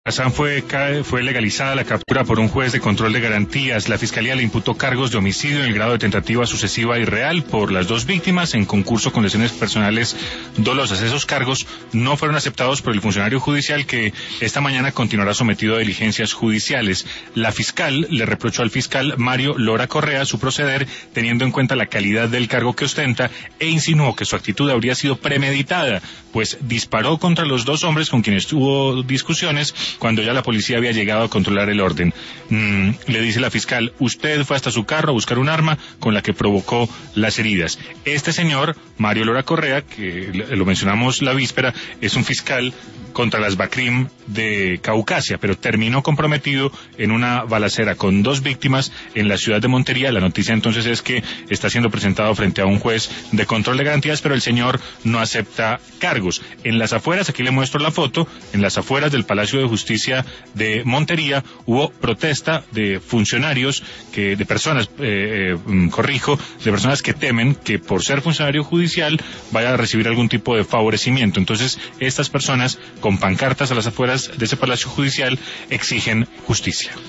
Hassan fue legalizada la captura por un juez de control de garantías. La Fiscalía le imputó cargos de homicidio en el grado de tentativa sucesiva y real por las dos víctimas en concurso con lesiones personales dolosas. Esos cargos no fueron aceptados por el funcionario judicial, que esta mañana continuará sometido a diligencias judiciales. La fiscal le reprochó al fiscal Mario Lora Correa su proceder teniendo en cuenta la calidad del cargo que ostenta e insinuó que su actitud habría sido premeditada, pues disparó contra los dos hombres con quienes tuvo discusiones cuando ya la policía había llegado a controlar el orden. Le dice la fiscal: usted fue hasta su carro a buscar un arma con la que provocó las heridas. Este señor, Mario Lora Correa, que lo mencionamos la víspera, es un fiscal contra las BACRIM de Caucasia, pero terminó comprometido en una balacera con dos víctimas en la ciudad de Montería. La noticia entonces es que está siendo presentado frente a un juez de control de garantías, pero el señor no acepta cargos. En las afueras, aquí le muestro la foto, en las afueras del Palacio de Justicia de Montería hubo protesta de funcionarios, de personas que temen que por ser funcionario judicial vaya a recibir algún tipo de favorecimiento. Entonces, estas personas con pancartas a las afueras de ese Palacio Judicial exigen justicia.